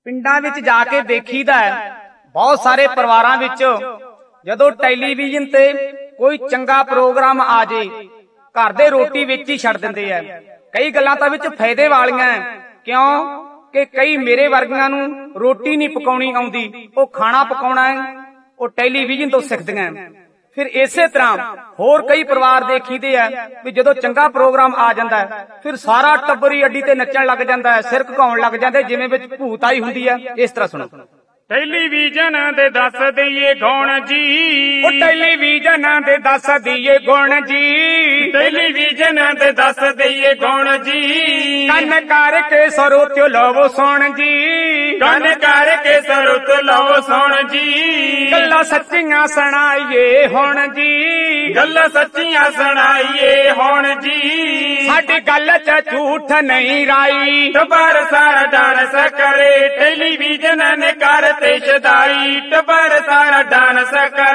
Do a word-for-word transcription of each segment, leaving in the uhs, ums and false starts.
ਪਿੰਡਾਂ ਵਿੱਚ ਜਾ ਕੇ ਦੇਖੀਦਾ ਹੈ ਬਹੁਤ ਸਾਰੇ ਪਰਿਵਾਰਾਂ ਵਿੱਚ ਜਦੋਂ ਟੈਲੀਵਿਜ਼ਨ ਤੇ ਕੋਈ ਚੰਗਾ ਪ੍ਰੋਗਰਾਮ ਆ ਜੇ ਘਰ ਦੇ ਰੋਟੀ ਵਿੱਚ ਹੀ ਛੱਡ ਦਿੰਦੇ ਆ। ਕਈ ਗੱਲਾਂ ਤਾਂ ਵਿੱਚ ਫਾਇਦੇ ਵਾਲੀਆਂ, ਕਿਉਂ ਕਿ ਕਈ ਮੇਰੇ ਵਰਗੀਆਂ ਨੂੰ ਰੋਟੀ ਨਹੀਂ ਪਕਾਉਣੀ ਆਉਂਦੀ, ਉਹ ਖਾਣਾ ਪਕਾਉਣਾ ਹੈ ਉਹ ਟੈਲੀਵਿਜ਼ਨ ਤੋਂ ਸਿੱਖਦੀਆਂ। ਫਿਰ ਇਸੇ ਤਰ੍ਹਾਂ ਹੋਰ ਕਈ ਪਰਿਵਾਰ ਦੇਖੀਦੇ ਆ ਵੀ ਜਦੋਂ ਚੰਗਾ ਪ੍ਰੋਗਰਾਮ ਆ ਜਾਂਦਾ ਫਿਰ ਸਾਰਾ ਟੱਬਰ ਹੀ ਅੱਡੀ ਤੇ ਨੱਚਣ ਲੱਗ ਜਾਂਦਾ ਹੈ, ਸਿਰ ਘੁਕਾਉਣ ਲੱਗ ਜਾਂਦੇ ਜਿਵੇਂ ਵਿੱਚ ਭੂਤ ਆਈ ਹੁੰਦੀ ਹੈ। ਇਸ ਤਰ੍ਹਾਂ ਸੁਣੋ। ਟੈਲੀਵਿਜ਼ਨ ਦੇ ਦੱਸ ਦਈਏ ਗੁਣ ਜੀ, ਉਹ ਟੈਲੀਵਿਜ਼ਨ ਦੇ ਦੱਸ ਦਈਏ ਗੁਣ ਜੀ, ਟੈਲੀਵਿਜ਼ਨ ਦੇ ਦੱਸ ਦਈਏ ਗੁਣ ਜੀ। ਕੰਨ ਕਰਕੇ ਸਰੋਤਿਓ ਲਵੋ ਸੁਣ ਜੀ, ਕੰਨ ਕਰਕੇ ਸਰੋਤਿਓ ਲਵੋ ਸੁਣ ਜੀ। ਗੱਲਾਂ ਸੱਚੀਆਂ ਸੁਣਾਈਏ ਹੁਣ ਜੀ, ਗੱਲਾਂ ਸੱਚੀਆਂ ਸੁਣਾਈਏ ਹੁਣ ਜੀ। ਸਾਡੀ ਗੱਲ ਚ ਝੂਠ ਨਹੀਂ ਰਾਈ, ਟੱਬਰ ਸਾਰਾ ਡਾਂਸ ਕਰੇ ਟੈਲੀਵਿਜ਼ਨ ਨੇ ਕਰ ਤੇ ਸ਼ਦਾਈ, ਟੱਬਰ ਸਾਰਾ ਡਾਂਸ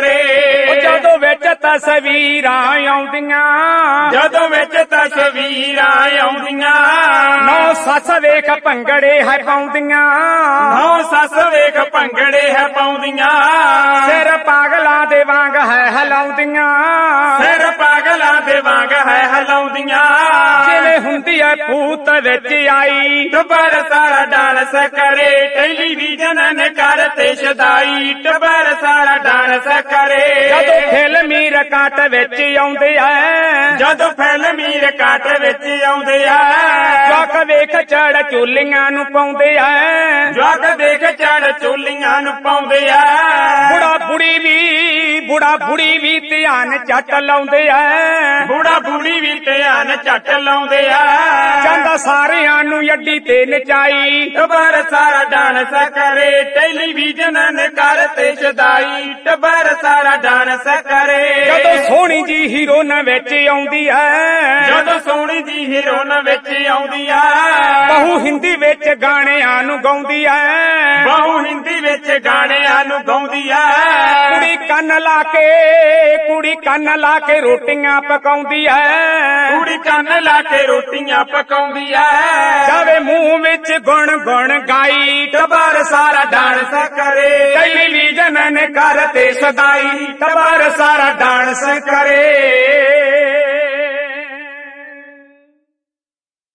ਕਰੇ। ਜਦੋਂ ਵਿੱਚ ਤਸਵੀਰਾਂ ਆਉਂਦੀਆਂ, ਜਦੋਂ ਵਿੱਚ ਤਸਵੀਰਾਂ ਆਉਂਦੀਆਂ। ਨੌ ਸੱਸ ਵੇਖ ਭੰਗੜੇ ਹੈ ਪਾਉਂਦੀਆਂ, ਨੌ ਸੱਸ ਵੇਖ ਭੰਗੜੇ ਹੈ ਪਾਉਂਦੀਆਂ। ਸਿਰ ਪਾਗਲਾਂ ਦੇ ਵਾਂਗ ਹੈ ਹਿਲਾਉਂਦੀਆਂ, ਸਿਰ ਪਾਗਲਾਂ ਦੇ ਵਾਂਗ ਹੈ ਹਿਲਾਉਂਦੀਆਂ। ਜਿਵੇਂ ਹੁੰਦੀ ਹੈ ਭੂਤ ਵਿੱਚ ਆਈ, ਟੱਬਰ ਸਾਰਾ ਡਾਂਸ ਕਰੇ ਟੈਲੀਵਿਜ਼ਨ ਨੇ ਕਰ ਤੇ ਸ਼ਦਾਈ, ਟੱਬਰ ਸਾਰਾ ਡਾਂਸ ਕਰੇ। ਜਦੋਂ ਫਿਲਮੀ ਰਕਾਟ ਵਿੱਚ ਆਉਂਦੇ ਆ, ਜਦੋਂ ਫਿਲਮੀ ਰਕਾਟ ਵਿੱਚ ਆਉਂਦੇ ਆ। ਜਵਾਕ ਵੇਖ ਚੜ ਚੋਲੀਆਂ ਨੂੰ ਪਾਉਂਦੇ ਆ, ਜਵਾਕ ਦੇਖ ਚੜ ਚੋਲੀਆਂ ਨੂੰ ਪਾਉਂਦੇ ਆ। ਬੁੜਾ ਬੁੜੀ ਵੀ ਬੁੜਾ ਬੁੜੀ ਵੀ ਧਿਆਨ ਝੱਟ ਲਾਉਂਦੇ ਆ, ਬੁੜਾ ਬੁੜੀ ਵੀ ਧਿਆਨ ਝੱਟ ਲਾਉਂਦੇ ਆ। ਜਾਂਦਾ ਸਾਰਿਆਂ ਨੂੰ ਅੱਡੀ ਤੇ ਨਚਾਈ, ਟੱਬਰ ਸਾਰਾ ਡਾਂਸ ਕਰੇ ਟੈਲੀਵਿਜ਼ਨ ਨੇ ਕਰ ਤੇ ਸ਼ਦਾਈ, ਟੱਬਰ ਸਾਰਾ ਡਾਂਸ ਕਰੇ। ਜਦੋਂ ਸੋਹਣੀ ਜੀ ਹੀਰੋਇਨ ਵਿੱਚ ਆਉਂਦੀ ਹੈ, ਜਦੋਂ ਸੋਹਣੀ ਜੀ ਹੀਰੋਇਨ ਵਿੱਚ ਆਉਂਦੀ ਆ। ਬਹੂ ਹਿੰਦੀ ਵਿੱਚ ਗਾਣਿਆਂ ਨੂੰ ਗਾਉਂਦੀ ਹੈ, ਬਹੂ ਹਿੰਦੀ ਵਿੱਚ ਗਾਣਿਆਂ ਨੂੰ ਗਾਉਂਦੀ ਆ। ਕੁੜੀ ਕੰਨ ਲਾ ਕੇ ਕੁੜੀ ਕੰਨ ਲਾ ਕੇ ਰੋਟੀਆਂ ਪਕਾਉਂਦੀ ਹੈ, ਕੁੜੀ ਕੰਨ ਲਾ ਕੇ ਰੋਟੀਆਂ ਪਕਾਉਂਦੀ ਆ। ਜਾਵੇ ਮੂੰਹ ਵਿੱਚ ਗੁਣ ਗੁਣ ਗਾਈ, ਟੱਬਰ ਸਾਰਾ ਡਾਂਸ ਕਰੇ ਟੈਲੀਵਿਜ਼ਨ ਨੇ ਕਰ ਤੇ ਸਦਾਈ, ਟੱਬਰ ਸਾਰਾ ਡਾਂਸ ਕਰੇ।